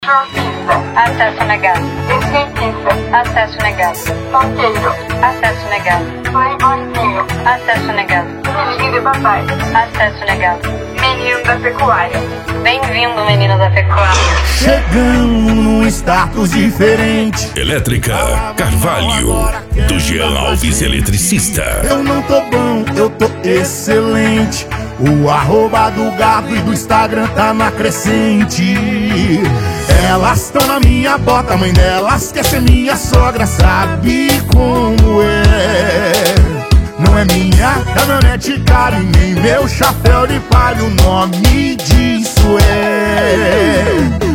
Surfista. Acesso negado. Skatista. Acesso negado. Funkeiro. Acesso negado. Playboyzinho. Acesso negado. Filhinho de papai. Acesso negado. Menino da pecuária. Bem-vindo, menino da pecuária. Chegando num status diferente. Elétrica Carvalho, do Jean Alves Eletricista. Eu não tô bom, eu tô excelente. O arroba do gado e do Instagram tá na crescente. Elas tão na minha bota, mãe delas quer ser minha sogra, sabe como é? Não é minha caminhonete cara e nem meu chapéu de palha. O nome disso é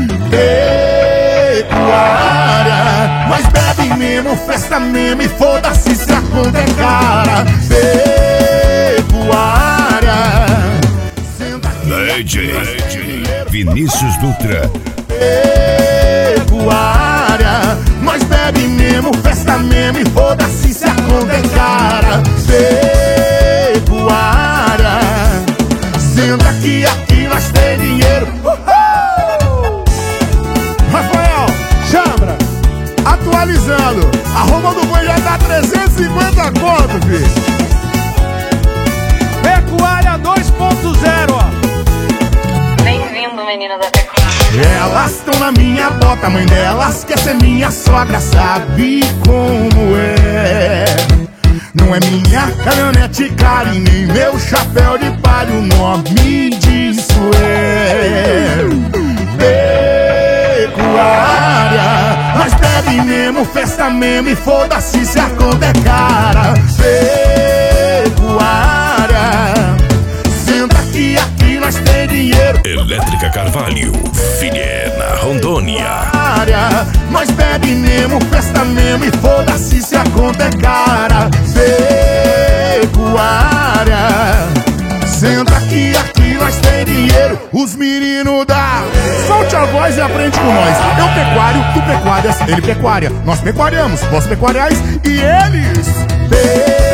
pecuária. Mas bebe mesmo, festa mesmo e foda-se se a conta é cara. Pecuária. DJ Vinícius Dutra. Pecuária. Nós bebe mesmo, festa mesmo e foda-se se a conta é cara. Pecuária. Senta aqui nós tem dinheiro. Rafael, chambra, atualizando. A roupa do boi já tá 350 conto, filho. Pecuária 2.0, ó. Bem-vindo, menino da pecuária. Elas tão na minha bota, mãe delas quer ser minha sogra, sabe como é? Não é minha caminhonete cara e nem meu chapéu de palha. O nome disso é pecuária. Mas bebe mesmo, festa mesmo e foda-se se a conta é cara. Pecuária. Senta aqui nós tem dinheiro. Elétrica Carvalho, Vilhena, Rondônia. Nós bebe mesmo, festa mesmo e foda-se se a conta é cara. Pecuária. Senta aqui nós tem dinheiro. Os meninos da solte a voz e aprende com nós. Eu pecuário, tu pecuárias, ele pecuária. Nós pecuariamos, vós pecuariais e eles